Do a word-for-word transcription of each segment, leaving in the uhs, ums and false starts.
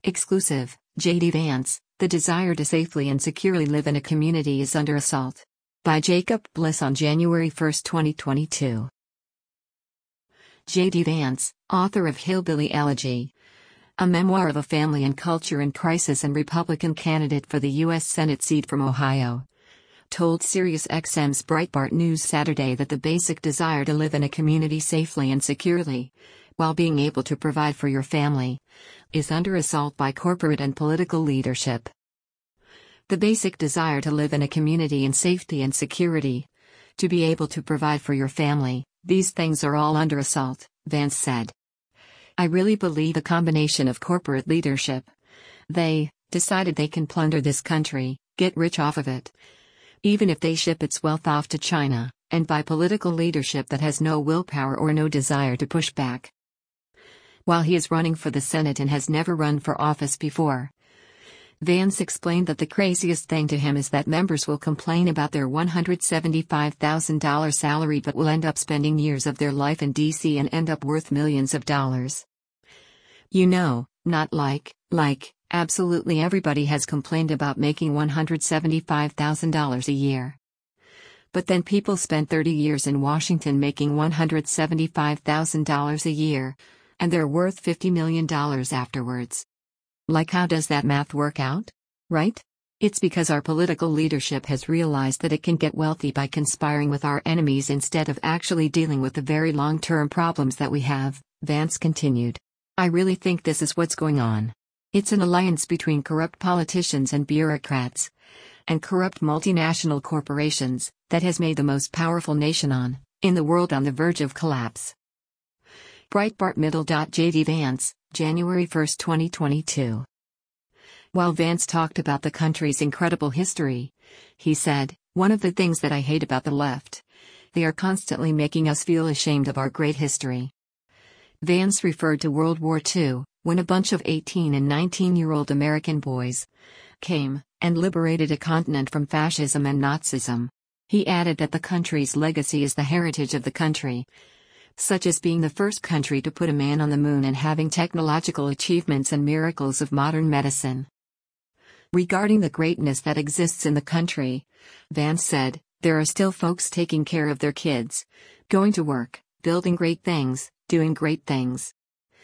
Exclusive, J D Vance, the desire to safely and securely live in a community is under assault. By Jacob Bliss on January first, twenty twenty-two. J D Vance, author of Hillbilly Elegy, a memoir of a family and culture in crisis and Republican candidate for the U S Senate seat from Ohio, told SiriusXM's Breitbart News Saturday that the basic desire to live in a community safely and securely, while being able to provide for your family, is under assault by corporate and political leadership. The basic desire to live in a community in safety and security, to be able to provide for your family, these things are all under assault, Vance said. I really believe a combination of corporate leadership. They decided they can plunder this country, get rich off of it, even if they ship its wealth off to China, and by political leadership that has no willpower or no desire to push back. While he is running for the Senate and has never run for office before, Vance explained that the craziest thing to him is that members will complain about their one hundred seventy-five thousand dollars salary but will end up spending years of their life in D C and end up worth millions of dollars. You know, not like, like, absolutely everybody has complained about making one hundred seventy-five thousand dollars a year. But then people spent thirty years in Washington making one hundred seventy-five thousand dollars a year, and they're worth fifty million dollars afterwards. Like, how does that math work out? Right? It's because our political leadership has realized that it can get wealthy by conspiring with our enemies instead of actually dealing with the very long-term problems that we have, Vance continued. I really think this is what's going on. It's an alliance between corrupt politicians and bureaucrats, and corrupt multinational corporations, that has made the most powerful nation on, in the world on the verge of collapse. Breitbart Middle. J D Vance, January first, twenty twenty-two. While Vance talked about the country's incredible history, he said, "One of the things that I hate about the left, they are constantly making us feel ashamed of our great history." Vance referred to World War Two, when a bunch of eighteen and nineteen-year-old American boys came and liberated a continent from fascism and Nazism. He added that the country's legacy is the heritage of the country, such as being the first country to put a man on the moon and having technological achievements and miracles of modern medicine. Regarding the greatness that exists in the country, Vance said, there are still folks taking care of their kids, going to work, building great things, doing great things.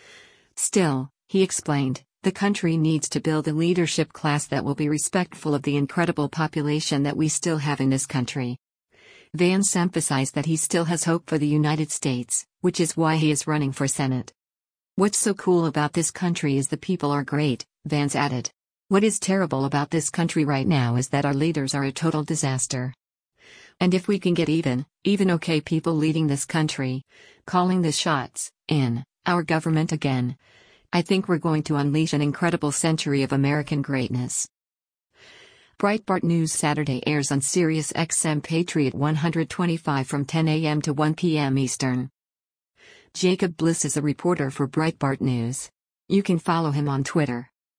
Still, he explained, the country needs to build a leadership class that will be respectful of the incredible population that we still have in this country. Vance emphasized that he still has hope for the United States, which is why he is running for Senate. What's so cool about this country is the people are great, Vance added. What is terrible about this country right now is that our leaders are a total disaster. And if we can get even, even okay people leading this country, calling the shots, in our government again, I think we're going to unleash an incredible century of American greatness. Breitbart News Saturday airs on SiriusXM Patriot one twenty-five from ten a m to one p m Eastern. Jacob Bliss is a reporter for Breitbart News. You can follow him on Twitter.